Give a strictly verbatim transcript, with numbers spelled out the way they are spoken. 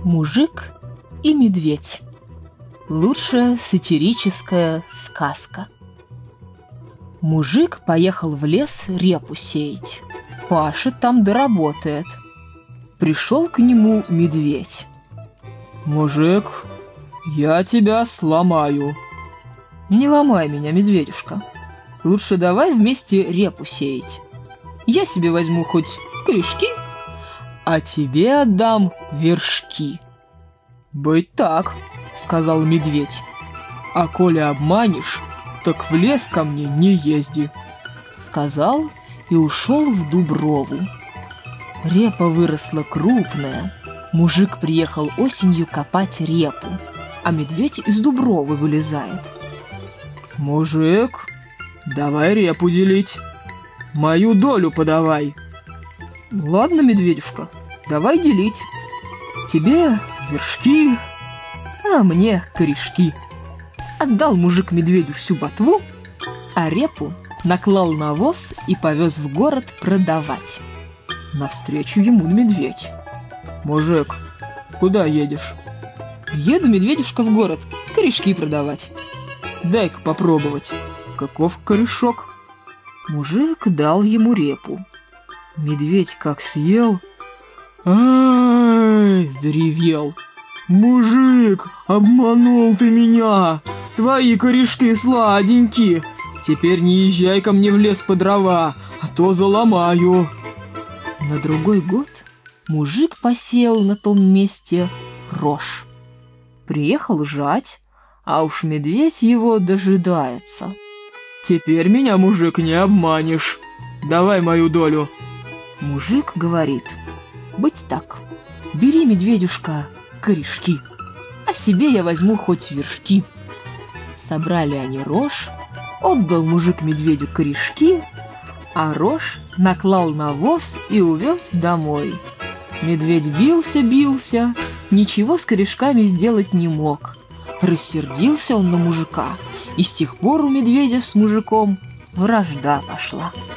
Мужик и медведь. Лучшая сатирическая сказка. Мужик поехал в лес репу сеять. Пашет там доработает. Пришел к нему медведь. «Мужик, я тебя сломаю». «Не ломай меня, медведюшка. Лучше давай вместе репу сеять. Я себе возьму хоть корешки, а тебе отдам вершки». «Быть так», — сказал медведь. «А коли обманешь, так в лес ко мне не езди», — сказал и ушел в дуброву. Репа выросла крупная. Мужик приехал осенью копать репу, а медведь из дубровы вылезает. «Мужик, давай репу делить. Мою долю подавай». «Ладно, медведюшка, давай делить. Тебе вершки, а мне корешки». Отдал мужик медведю всю ботву, а репу наклал на воз и повез в город продавать. Навстречу ему медведь. «Мужик, куда едешь?» «Еду, медведюшка, в город корешки продавать». «Дай-ка попробовать. Каков корешок?» Мужик дал ему репу. Медведь как съел, «Ай!» – заревел. «Мужик, обманул ты меня! Твои корешки сладенькие! Теперь не езжай ко мне в лес по дрова, а то заломаю!» На другой год мужик посеял на том месте рожь. Приехал жать, а уж медведь его дожидается. «Теперь меня, мужик, не обманешь. Давай мою долю». Мужик говорит: «Быть так, бери, медведюшка, корешки, а себе я возьму хоть вершки». Собрали они рожь, отдал мужик медведю корешки, а рожь наклал на воз и увез домой. Медведь бился-бился, ничего с корешками сделать не мог. Рассердился он на мужика, и с тех пор у медведя с мужиком вражда пошла.